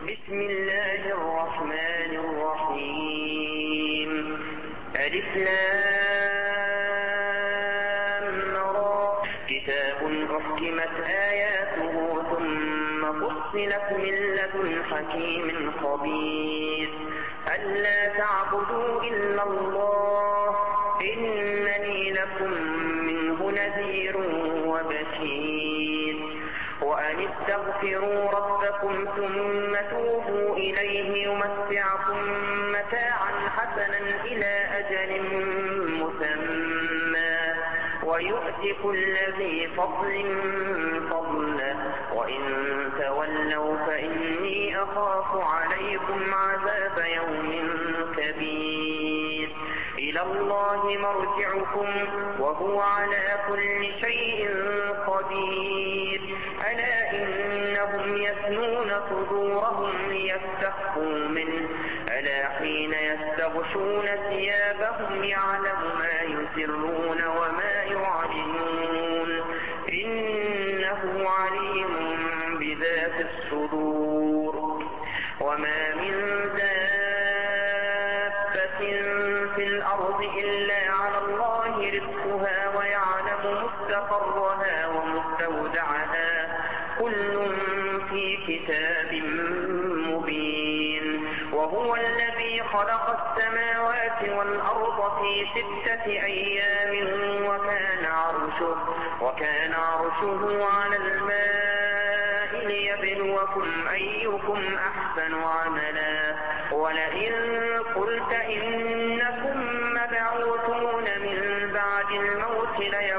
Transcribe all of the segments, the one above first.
بسم الله الرحمن الرحيم. ألف لام را. كتاب أحكمت آياته ثم فصلت من لدن حكيم خبير. ألا تعبدوا إلا الله إنني لكم منه نذير وبشير. وأن استغفروا ربكم ثم توبوا إليه يمتعكم متاعا حسنا إلى أجل مسمى ويؤت كل ذي فضل فضله وإن تولوا فإني أخاف عليكم عذاب يوم كبير. إلى الله مرجعكم وهو على كل شيء قدير. ألا إنهم يثنون صدورهم ليستخفوا منه ألا حين يستغشون ثيابهم يعلم ما يسرون وما يعلنون إنه عليم بذات الصدور. وما من دابة في الأرض إلا على الله رزقها ويعلم مستقرها ومستودعها كل في كتاب مبين. وهو الذي خلق السماوات والأرض في 6 أيام وكان عرشه على الماء ليبلوكم أيكم أحسن عملا. ولئن قلت إنكم مبعوثون من بعد الموت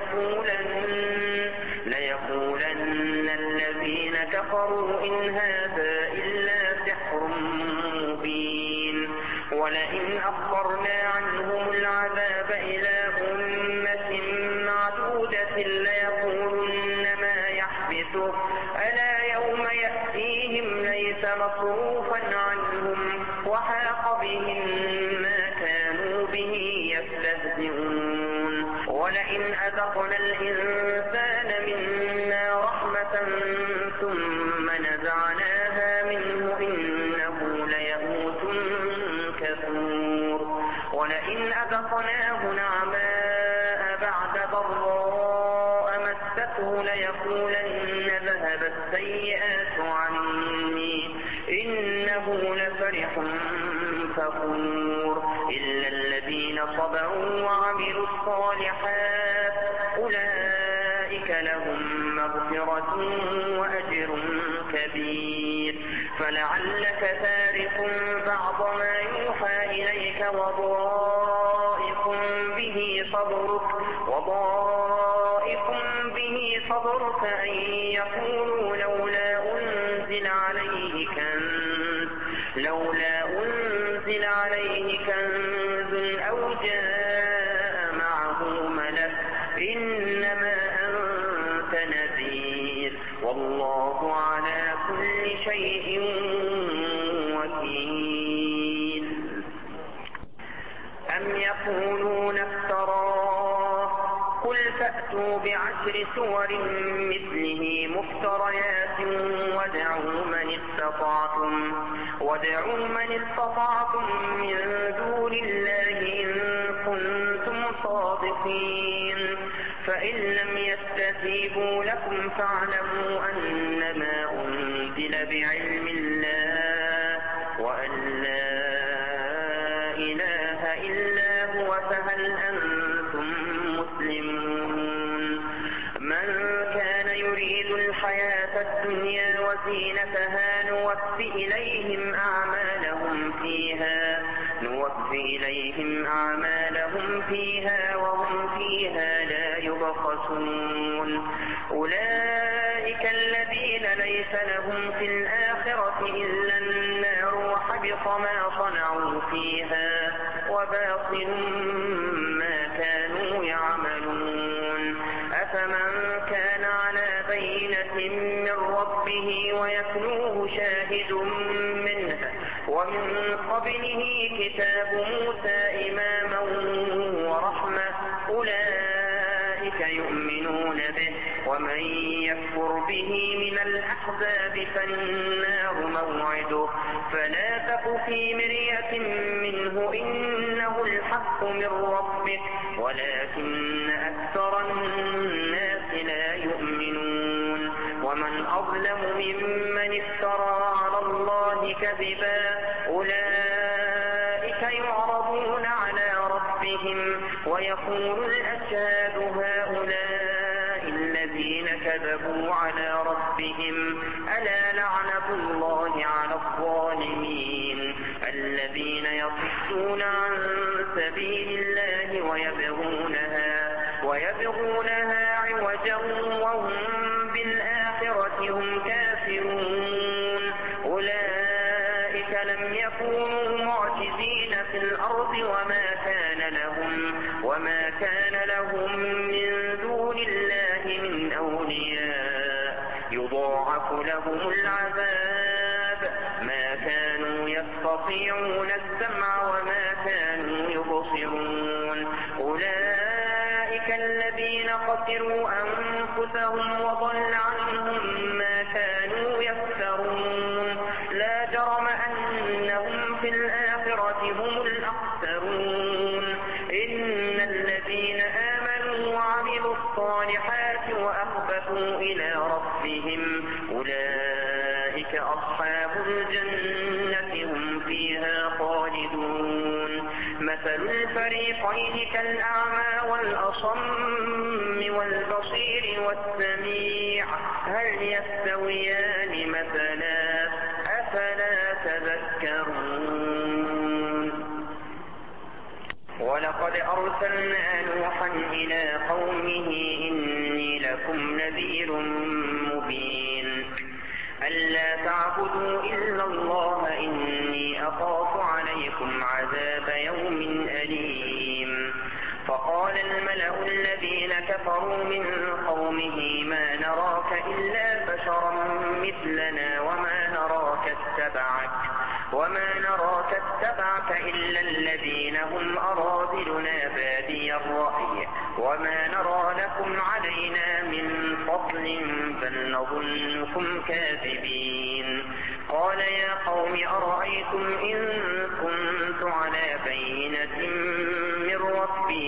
ليقولن الذين كفروا إن هذا إلا سحر مبين. ولئن أخرنا عنهم العذاب إلى أمة معدودة ليقولن ما يحبسه ألا يوم يأتيهم ليس مصروفا عنهم وحاق بهم ما كانوا به يستهزئون. ولئن أذقنا الإنسان منا رحمة ثم نزعناها منه إنه ليئوس كفور. ولئن أذقناه نعماء بعد ضراء مسته ليقولن ذهب السيئات عني إنه لفرح فخور. إلا الذين صبروا وعملوا الصالحات أولئك لهم مغفرة وأجر كبير. فلعلك تارك بعض ما يوحى إليك وضائق به صبرك أن يقولوا لولا أنزل عليه كنز أو جاء معه ملك إنما أنت نذير والله على كل شيء وكيل. أم يقولون افتراه قل فأتوا ب10 سور مثله مفتريات وادعوا من استطعتم من دون الله إن كنتم صادقين. فإن لم يستجيبوا لكم فاعلموا أنما أنزل بعلم الله وأن لا إله إلا هو فهل أنتم مسلمون. من كان يريد الحياة الدنيا وزينتها نوفي إليهم أعمالهم فيها وهم فيها لا يبخسون. أولئك الذين ليس لهم في الآخرة إلا النار وحبط ما صنعوا فيها وباطل ما كانوا يعملون. أفمن كان على بينة من ربه ويتلوه شاهد منه ومن قبله كتاب موسى إماما ورحمة أولئك أولئك يؤمنون به ومن يكفر به من الأحزاب فالنار موعده فلا تك في مرية منه إنه الحق من ربك ولكن أكثر الناس لا يؤمنون ومن أظلم ممن افترى على الله كذبا أولئك يعرضون على ربهم ويقول الأشهاد هؤلاء الذين كذبوا على ربهم ألا لعنة الله على الظالمين الذين يصدون عن سبيل الله ويبغونها عوجا وهم بالآخرة هم كافرون أولئك لم يكونوا معجزين في الأرض وما كان لهم من دون الله من أولياء يضاعف لهم العذاب ما كانوا يستطيعون السمع وما كانوا يبصرون أولئك الذين خسروا أنفسهم وضل عنهم ما كانوا يفترون لا جرم أنهم في الآخرة هم الأخسرون إن الذين آمنوا وعملوا الصالحات وأخبتوا إلى ربهم أولئك أصحاب الجنة هم فيها خالدون مثل الفريقين كالأعمى والأصم والبصير والسميع هل يستويان مثلا أفلا تذكرون ولقد أرسلنا نوحا إلى قومه إني لكم نذير مبين ألا تعبدوا إلا الله إني أخاف عليكم عذاب يوم أليم فقال الملأ الذين كفروا من قومه ما نراك إلا بشرا مثلنا وما نراك اتبعك إلا الذين هم أراذلنا بادي الرأي وما نرى لكم علينا من فضل بل نظنكم كاذبين قال يا قوم أرأيتم إن كنت على بينة من ربي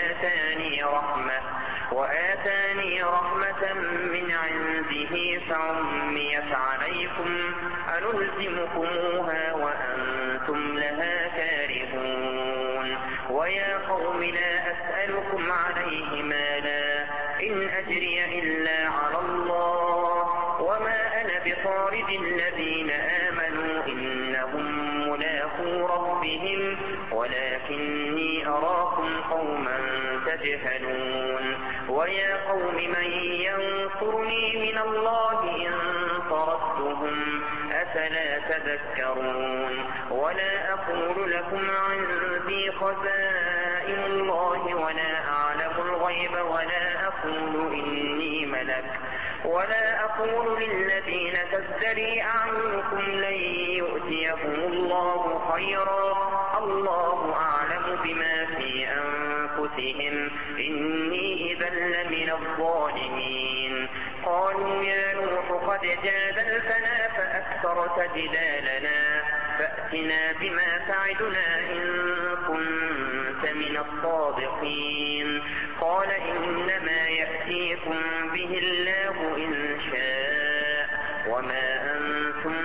وآتاني رحمة من عنده فعميت عليكم أنلزمكموها وأنتم لها كارهون ويا قوم لا أسألكم عليه مالا إن أجري إلا على الله وما أنا بطارد الذين آمنوا إنهم ملاقو ربهم ولكني أراكم قوما تجهلون ويا قوم من ينصرني من الله إن طردتهم أفلا تذكرون ولا أقول لكم عندي خزائن الله ولا أعلم الغيب ولا أقول إني ملك ولا أقول للذين تزدري أعينكم لن يؤتيكم الله خيرا الله أعلم بما في أنفسهم إني إذا لمن الظالمين قالوا يا نوح قد جادلتنا فأكثرت جدالنا فأتنا بما تعدنا إن كنت من الصادقين قال إنما يأتيكم به الله إن شاء وما أنتم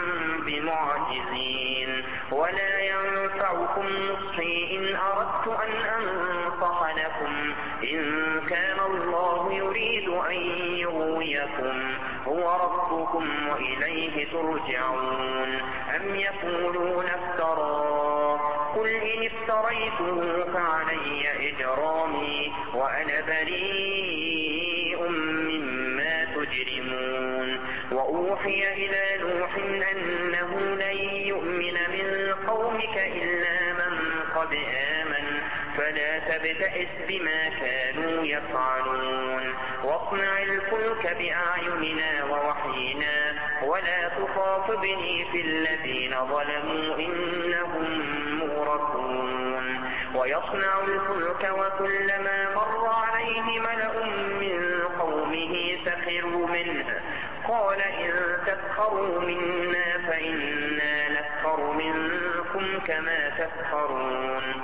بمعجزين ولا ينفعكم نصحي إن أردت أن أنصح لكم إن كان الله يريد أن يغويكم هو ربكم وإليه ترجعون أم يقولون افتراه قل إن افتريته فعلي إجرامي وأنا بريء مما تجرمون وأوحي إلى نوح أنه لن يؤمن من قومك إلا من قد آمن فلا تبتئس بما كانوا يفعلون واصنع الفلك بأعيننا ووحينا ولا تخاطبني في الذين ظلموا إنهم مغرقون ويصنع الفلك وكلما مر عليه ملأ من قومه سخروا منه قال إن تسخروا منا فإنا نسخر منكم كما تسخرون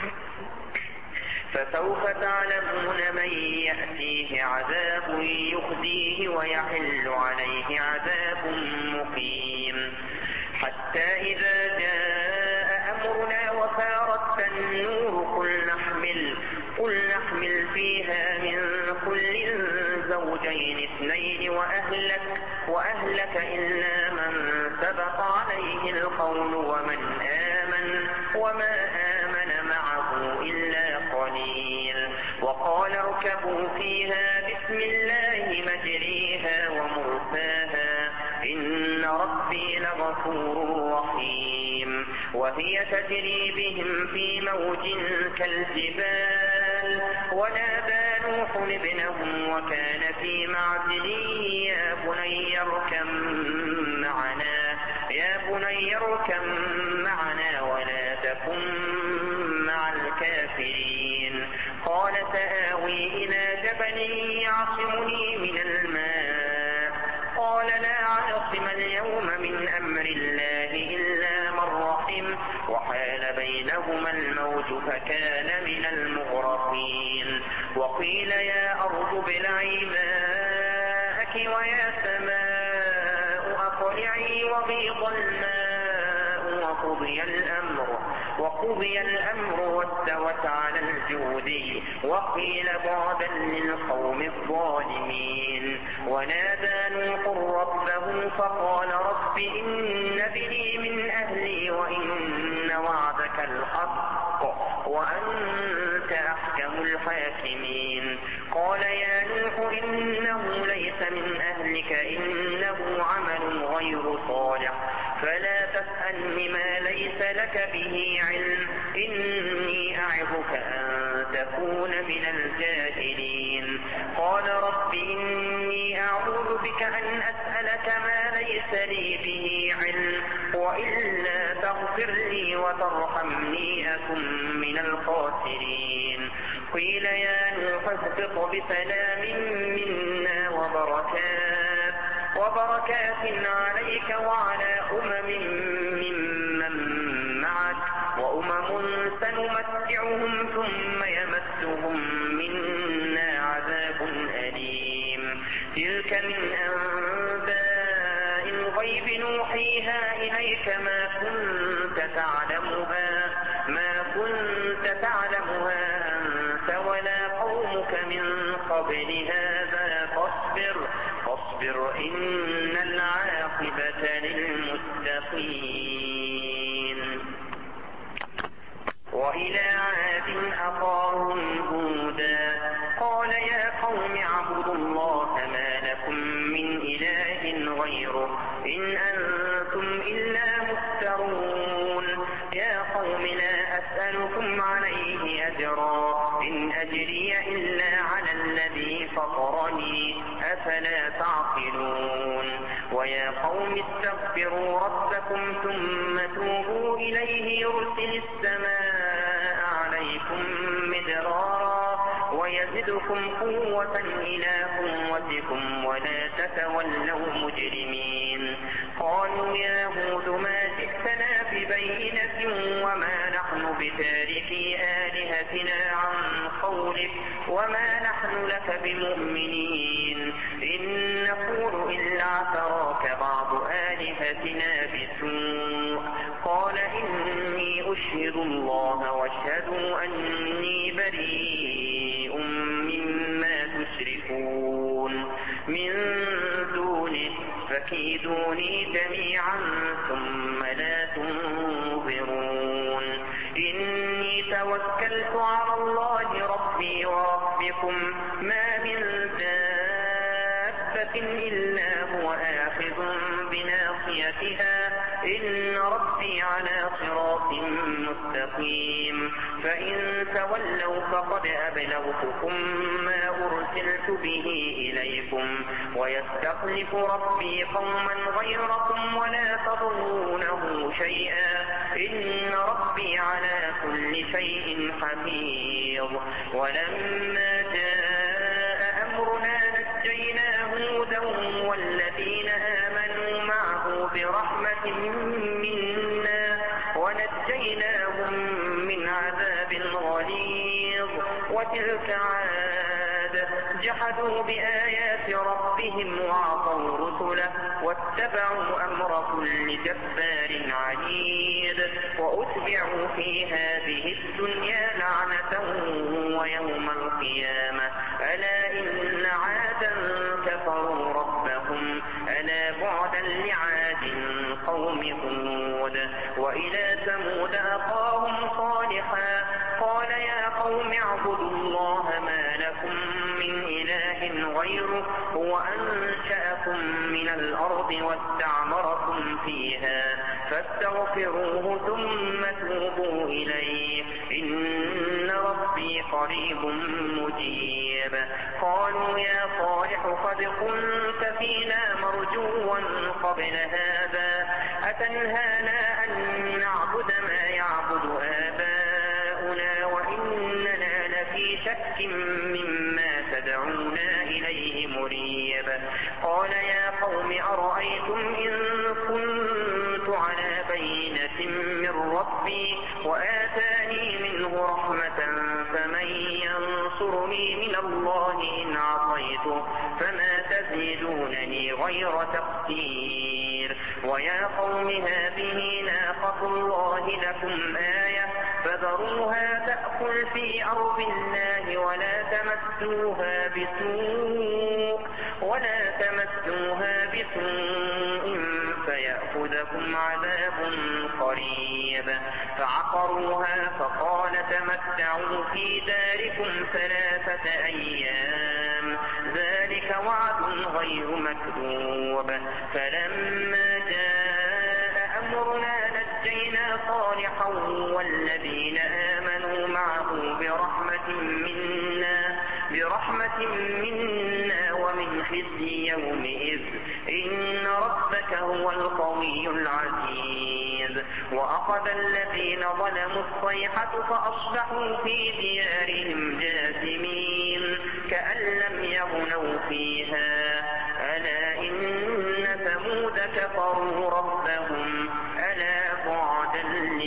فسوف تعلمون من يأتيه عذاب يخزيه ويحل عليه عذاب مقيم حتى إذا جاء أمرنا وفارت النور قل نحمل فيها من كل زوجين اثنين وأهلك إلا من سبق عليه القول وما آمن معه إلا قليل وقال اركبوا فيها بسم الله مجريها ومرساها إن ربي لغفور رحيم وهي تجري بهم في موج كالجبال ونادى نوح ابنه وكان في معزل يا بني اركب معنا ولا تكن مع الكافرين قال سآوي إلى جبل يعصمني من الماء قال لا عاصم اليوم من أمر الله إلا من رحم وحال بينهما الموج فكان من المغرقين وقيل يا أرض ابلعي ماءك ويا سماء أقلعي وغيض الماء وقضي الأمر واستوت على الجودي وقيل بعدا للقوم الظالمين ونادى نوح ربه فقال رب إن ابني من أهلي وإن وعدك الحق وأنت أحكم الحاكمين قال يا نوح إنه ليس من أهلك إنه عمل غير صالح فلا تسألني ما ليس لك به علم إني أعظك أن تكون من الجاهلين قال رب إني أعوذ بك أن أسألك ما ليس لي به علم وإلا تغفر لي وترحمني أكن من الخاسرين قيل يا نوح اهبط بسلام منا وبركات عليك وعلى ممن معك سنمتعهم ثم يمسهم منا عذاب أليم تلك من أنباء الغيب نوحيها إليك ما كنت تعلمها أنت ولا قومك من قبل هذا فاصبر إن العاقبة للمتقين وإلى عاد أخاهم هودا قال يا قوم اعبدوا الله ما لكم من إله غيره إن أنتم إلا مفترون يا قوم لا أسألكم عليه أجرا إن أجري إلا على الذي فطرني أفلا تعقلون ويا قوم استغفروا ربكم ثم توبوا إليه يرسل السماء عليكم مدرارا ويزدكم قوة إلى قوتكم ولا تتولوا مجرمين قالوا يا هود ما جئتنا ببينة وما نحن بتاركي آلهتنا عن قولك وما نحن لك بمؤمنين إن نقول إلا اعتراك بعض آلهتنا بسوء قال إني أشهد الله واشهدوا أني بريء مما تشركون من دونه فكيدوني جميعا ثم لا تنظرون إني توكلت على الله ربي وربكم ما من دابة إلا هو آخذ بناصيتها إن ربي على صراط مستقيم فإن تولوا فقد أبلغتكم ما أرسلت به إليكم ويستخلف ربي قوما غيركم ولا تضرونه شيئا إن ربي على كل كل شيء حفيظ. ولما جاء أمرنا نجينا هودا والذين آمنوا معه برحمة منا ونجيناهم من عذاب غليظ. وتلك عاد جحدوا بآيات ربهم وعصوا رسله واتبعوا أمر كل جبار عنيد. وأتبعوا في هذه الدنيا لعنة ويوم القيامة ألا إن عادا كفروا ربهم ألا بعدا لعاد قوم هود. وإلى ثمود أخاهم صالحا قال يا قوم اعبدوا الله ما لكم من إله غيره هو أنشأكم من الأرض واستعمركم فيها فاستغفروه ثم توبوا إليه إن ربي قريب مجيب. قالوا يا صالح قد كنت فينا مرجوا قبل هذا أتنهانا أن نعبد ما يعبد آباؤنا وإننا لفي شك مما تدعونا إليه مريب. قال يا قوم أرأيتم إن كنت على بينة من ربي وآتاني منه رحمة فمن ينصرني من الله إن عصيته فما تزيدونني غير تقصير. ويا قوم هذه ناقة الله لكم آية فذروها تأكل في أرض الله ولا تمسوها بسوء فيأخذكم عذاب قريب. فعقروها فقال تمتعوا في داركم 3 أيام ذلك وعد غير مكذوب. فلما جاء أمرنا نجينا صالحا والذين آمنوا معه برحمة منا ومن خزي يومئذ إن ربك هو القوي العزيز. وأخذ الذين ظلموا الصيحة فأصبحوا في ديارهم جاثمين كأن لم يغنوا فيها ألا إن ثمود كفروا ربهم ألا بعدا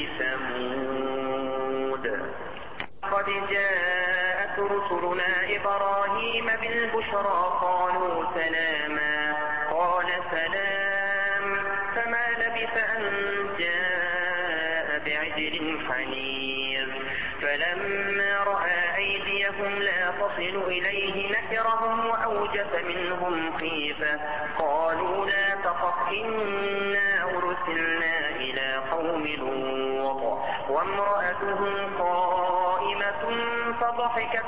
لثمود. قد جاءت رسلنا إبراهيم بالبشرى قالوا سلاما قال سلام فما لبث أن جاء بعجل حنيذ. فلما رأى أيديهم لا تصل إليه نكرهم وأوجس منهم خيفة قالوا لا تخف إنا أرسلنا إلى قوم لوط وامرأته قائمة فضحكت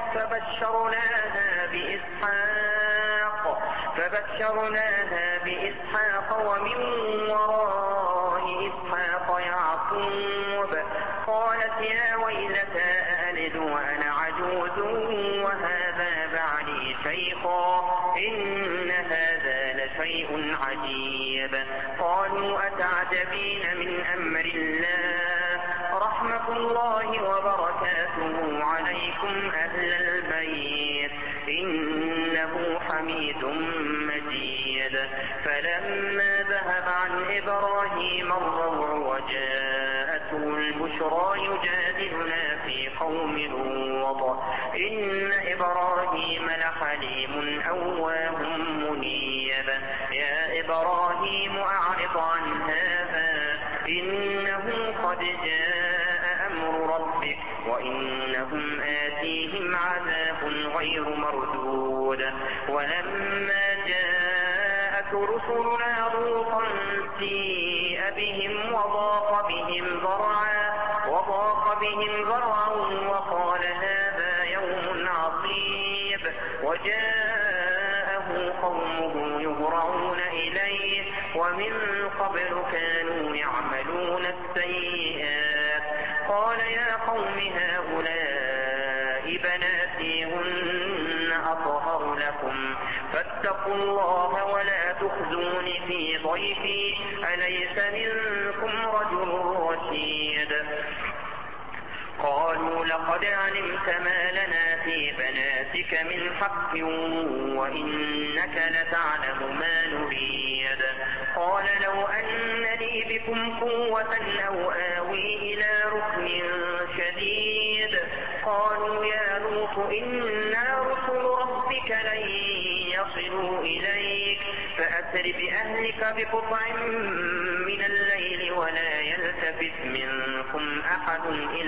فبشرناها بإسحاق ومن وراء إسحاق يعقوب. قالت يا ويلتى ألد وأنا عجوز وهذا بعلي شيخا إن هذا لشيء عجيب. قالوا أتعجبين من أمر الله رحمة الله وبركاته عليكم أهل البيت إنه حميد مجيد. فلما ذهب عن إبراهيم الروع وجاءته البشرى يجادلنا في قوم لوط إن إبراهيم لحليم أواه منيب. يا إبراهيم أعرض عن هذا إنه قد جاء أمر ربك وإنهم آتيهم عذاب غير مردود. ولما جاءت رسلنا لوطا سيء بهم وضاق بهم ذرعا وقال هذا يوم عصيب. وجاءه قومه يهرعون إليه ومن قبل كانوا يعملون السيئات. قال يا قوم هؤلاء بناتي هن أطهر لكم فاتقوا الله ولا تخزون في ضيفي أليس منكم رجل رشيد. قالوا لقد علمت ما لنا في بناتك من حق وإنك لتعلم ما نريد. قال لو أن لي بكم قوة أو آوي إلى ركن شديد. قالوا يا لوط إنا رسل ربك لن يصلوا إليك فأسر بأهلك بقطع من الليل ولا يلتفت منكم أحد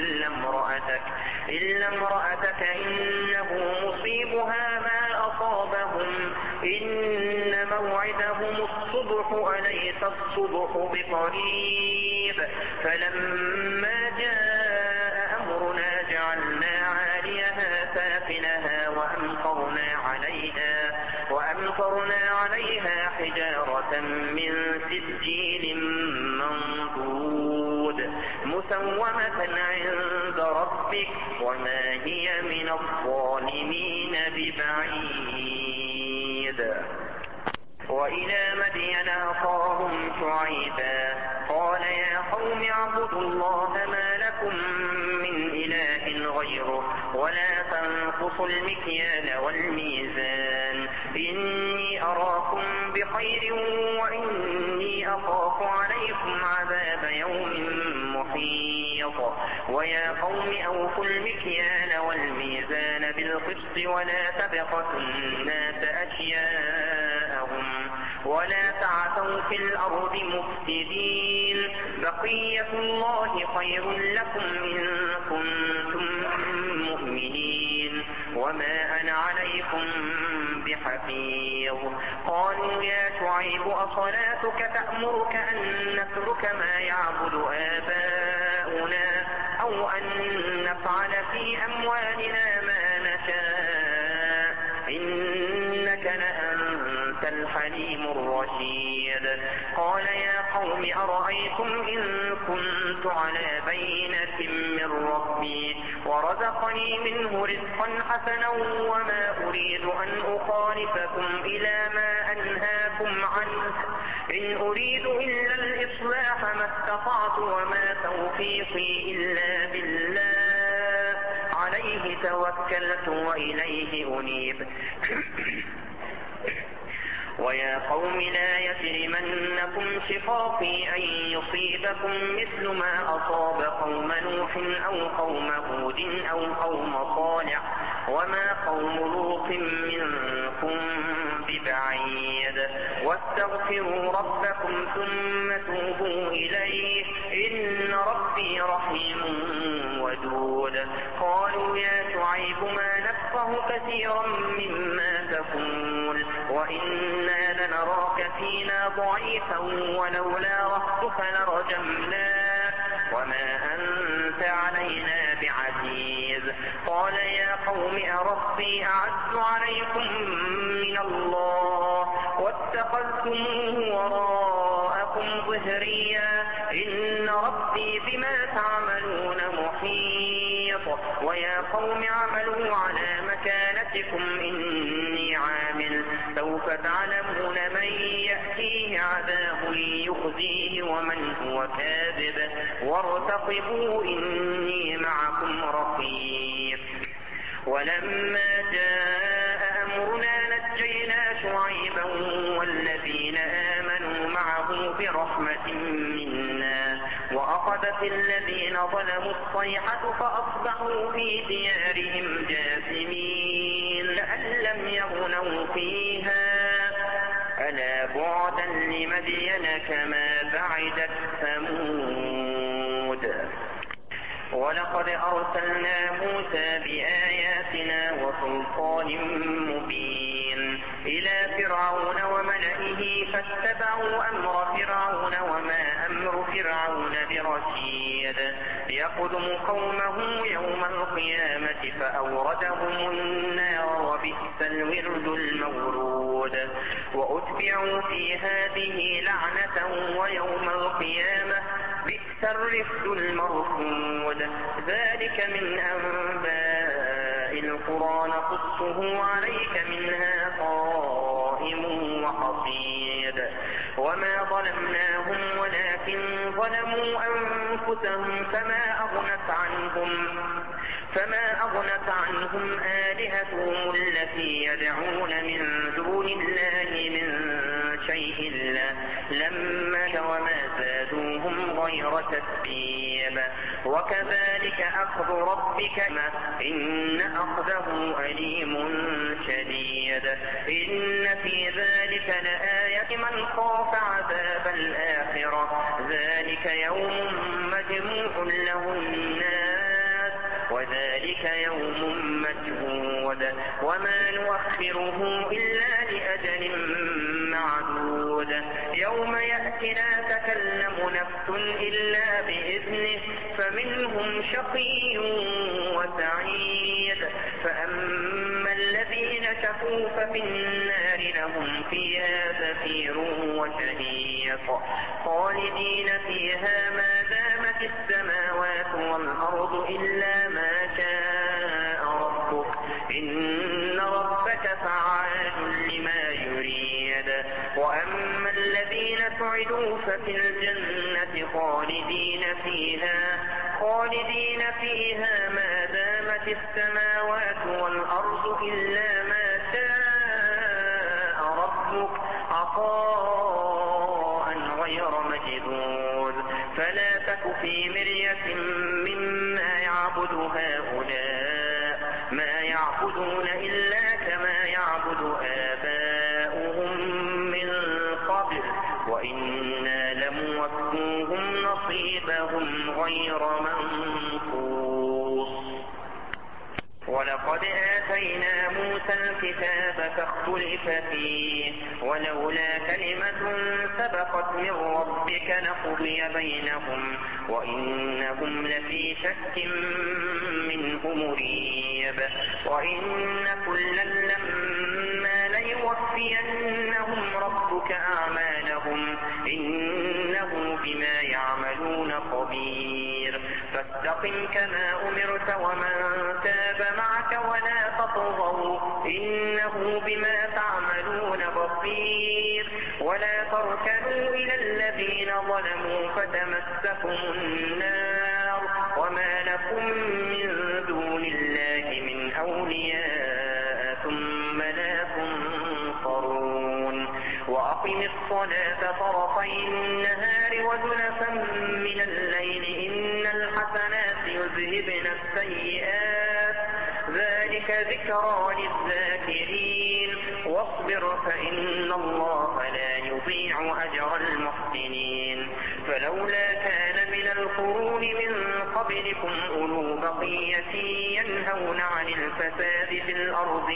إلا امرأتك إنه مصيبها ما أصابهم إن موعدهم الصبح أليس الصبح بقريب. فلما جاء أمرنا جعلنا عاليها سافلها وأمطرنا عليها حجارة من سجيل منضود مسومة عند ربك وما هي من الظالمين ببعيد. وإلى مدين أخاهم شعيبا قال يا قوم اعبدوا الله ما لكم من إله غيره ولا تنقصوا المكيال والميزان إني أراكم بخير وإني أخاف عليكم عذاب يوم محيط. ويا قوم أوفوا المكيال والميزان بالقسط ولا تبخسوا الناس أشياءهم ولا تعثوا في الأرض مفسدين. بقية الله خير لكم إن كنتم مؤمنين وما أنا عليكم بحفيظ. قالوا يا شعيب أصلاتك تأمرك أن نترك ما يعبد آباؤنا أو أن نفعل في أموالنا ما نشاء إنك لأنت الحليم الرشيد. قال يا قوم أرأيتم إن كنت على بينة من ربي ورزقني منه رزقا حسنا وما أريد أن أخالفكم إلى ما أنهاكم عنه إن أريد إلا الإصلاح ما استطعت وما توفيقي إلا بالله عليه توكلت وإليه أنيب. ويا قوم لا يجرمنكم شقاقي أن يصيبكم مثل ما أصاب قوم نوح أو قوم هود أو قوم صالح وما قوم لوط منكم ببعيد. واستغفروا ربكم ثم توبوا إليه إن ربي رحيم ودود. قالوا يا شعيب ما نفقه كثيرا مما تقول وإنا لنراك فينا ضعيفا ولولا رهتك لرجمناك وما أنت علينا بعزيز. قال يا قوم أرهطي أعز عليكم من الله واتخذتموه وراءكم ظهريا إن ربي بما تعملون محيط. ويا قوم اعملوا على مكانتكم إني عامل سوف تعلمون من يأتيه عذاب يخزيه ومن هو كاذب وارتقبوا إني معكم رقيب. ولما جاء أمرنا نجينا شعيبا والذين آمنوا معه برحمة منا وأخذت الذين ظلموا الصيحة فأصبحوا في ديارهم جاثمين كأن لم يغنوا فيها ألا بعدا لمدين كما بعدت ثمود. ولقد أرسلنا موسى بآياتنا وسلطان مبين إلى فرعون وملئه فاتبعوا أمر فرعون وما أمر فرعون برشيد. يقدم قومه يوم القيامة فأوردهم النار وبئس الورد المورود. وأتبعوا في هذه لعنة ويوم القيامة بئس الرفد المرفود. ذلك من أنباء القرى نقصه عليك منها قائم وحصيد. وما ظلمناهم ولكن ظلموا أنفسهم فما أغنت عنهم آلهتهم التي يدعون من دون الله من شيء لما وما زادوهم غير تتبيب. وكذلك أخذ ربك إن أخذه أليم شديد. إن في ذلك لآية من خاف عذاب الآخرة ذلك يوم مجموع له الناس وذلك يوم مشهود وما نؤخره إلا لأجل معدود. يوم يأتي لا تكلم نفس إلا بإذنه فمنهم شقي وسعيد. فأما الذين شقوا ففي النار لهم فيها زفير وشهيق خالدين فيها ما دامت السماوات والأرض إلا ما شاء ربك إن ربك فعال لما يريد. وأما الذين سعدوا ففي الجنة خالدين فيها ما دامت السماوات والأرض إلا ما شاء ربك عطاء غير مجدود. فلا تك في مرية مما يعبد هؤلاء ما يعبدون إلا كما يعبد آباؤهم من قبل وإنا لموفوهم نصيبهم غير منقوص. ولقد آتينا موسى الكتاب فاختلف فيه ولولا كلمة سبقت من ربك لقضي بينهم وإنهم لفي شك منه مريب. وإن كلا لما ليوفينهم ربك أعمالهم إنه بما يعملون خبير. فاستقم كما أمرت ومن تاب معك ولا تطغوا إنه بما تعملون بصير. ولا تركنوا إلى الذين ظلموا فتمسكم النار وما لكم من دون الله من أولياء ثم لا تنصرون. وأقم الصلاة طرفي النهار وزلفا من الليل إن الحسنات يذهبن السيئات ذلك ذكرى للذاكرين. واصبر فإن الله لا يضيع أجر المحسنين. فلولا كان من القرون من قبلكم أولو بقية ينهون عن الفساد في الأرض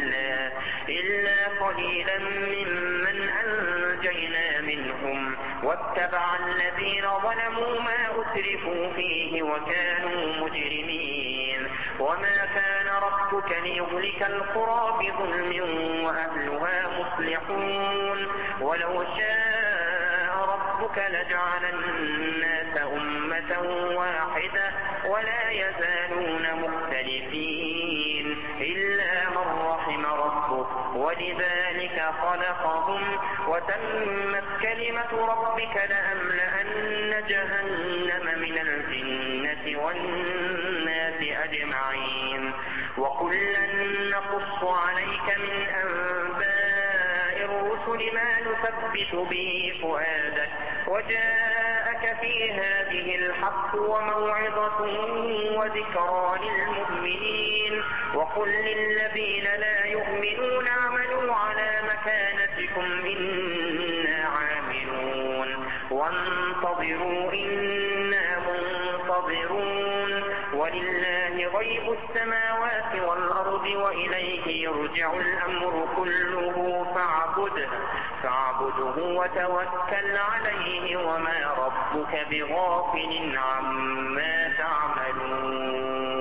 إلا قليلا ممن أنجينا منهم واتبع الذين ظلموا ما أسرفوا فيه وكانوا مجرمين. وما كان ربك ليهلك القرى بظلم وأهلها مصلحون. ولو شاء ربك لجعل الناس أمة واحدة ولا يزالون مختلفين إلا من رحم ربك ولذلك خلقهم. وتمت كلمة ربك لأملأن جهنم من الجنة والناس أجمعين. وكلا نقص عليك من أنباء الرسل ما نثبت به فؤادك وجاءك في هذه الحق وموعظة وذكرى للمؤمنين. وقل للذين لا يؤمنون اعملوا على مكانتكم إنا عاملون وانتظروا إنا منتظرون. ولله غيب السماوات والأرض وإليه يرجع الأمر كله فاعبده وتوكل عليه وما ربك بغافل عما تعملون.